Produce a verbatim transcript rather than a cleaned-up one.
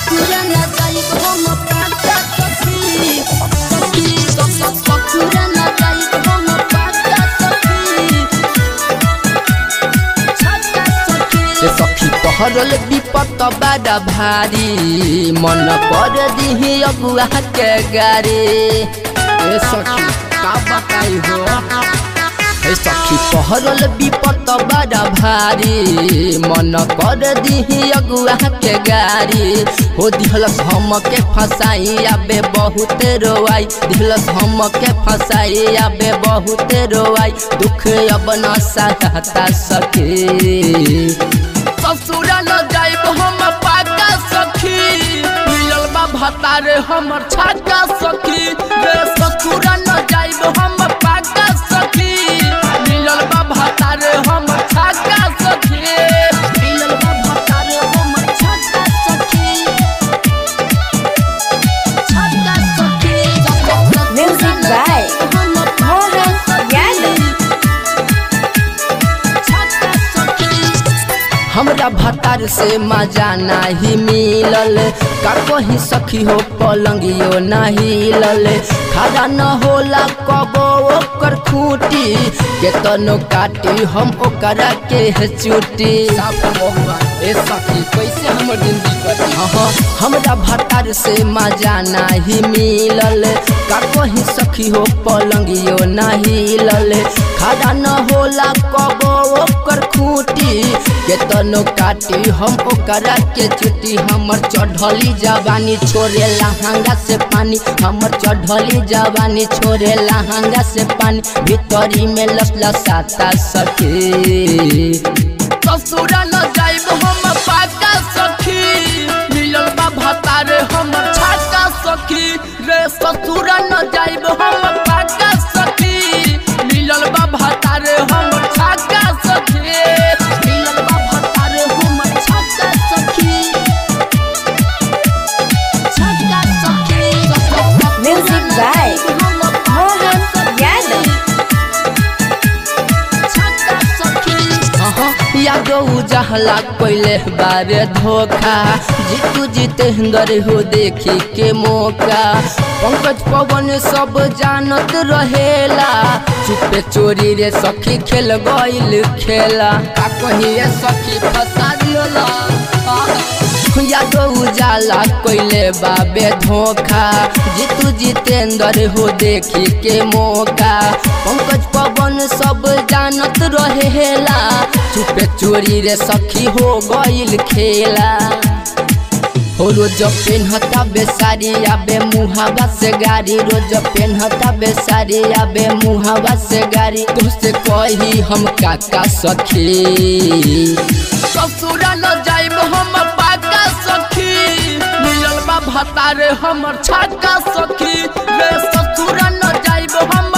ससुरा न जाइब हम पाका सखी सखी ससुरा न जाइब हम पाका सखी छक्का सखी सखी पहरल विपत बड़ा भारी मन कर दिही अगुआ के गारी ए सखी का बताई हो ए सखी पहरल विपत बड़ा भारी मन कर दिही अगुआ के गारी हो दिहलस हम के फसाई आबे बहुत रोआई दिहलस हम के फसाई आबे बहुत रोआई दुख अब न सहता सखी ससुरा न जाइब हम पाका सखी मिलल बा भतारे हमर छक्का सखी रे ससुरा न जाइब हम पाका सखी मिलल बा भतारे हमर छक्का सखी मिलल बा भतारे हमर छक्का सखी छक्का सखी म्यूजिक बाय हमरा भतार से मजा नहीं मिलल का कहीं सखी हो पलंगियो नहीं हिलल खड़ा न होला कबो ओकर खूटी केतनो काटी हम ओकरा के चुटी ए सखी कैसे हमर जिंदगी कटी हाँ हमरा भतार से मजा नहीं मिलल का कहीं सखी हो पलंगियो नहीं हिलल खड़ा न होला कबो ओकर खूटी केतनो काटी हम ओकरा के चुटी हमर चढ़ली जवानी छोड़े लहंगा से पानी हमर चढ़ली जवानी छोड़े लहंगा से पानी भीतरी में लसलसाता सखी ससुरा न जाइब हम पाका सखी मिलल बा भतारे हमर छक्का सखी रे ससुरा न जाइब हम पाका सखी मिलल बा भतारे हमर छक्का सखी मिलल बा भतारे हमर छक्का सखी छक्का सखी म्यूजिक बाय यादो उजाला कोइले बारे धोखा जीतू जितेंद्र हो देखी के मौका पंकज पवन सब जानत रहेला चुपे चोरी रे सखी खेल गइल खेला का कहीं सखी फसा दियोला यादो उजाला कोइले बाबे धोखा जीतू जितेंद्र हो देखी के मौका पंकज पवन सब जानत रहेला चुपे चोरी रे सखी हो गइल खेला हो रोज पेन्हता बेसारी आबे मुहावा से गाड़ी रोज पेन्हता बेसारी आबे मुहावा से गाड़ी तुझसे कही हम काका सखी ससुरा न जाइब हम पाका सखी मिलल बा भतारे हमर छक्का सखी रे ससुरा न जाइब हम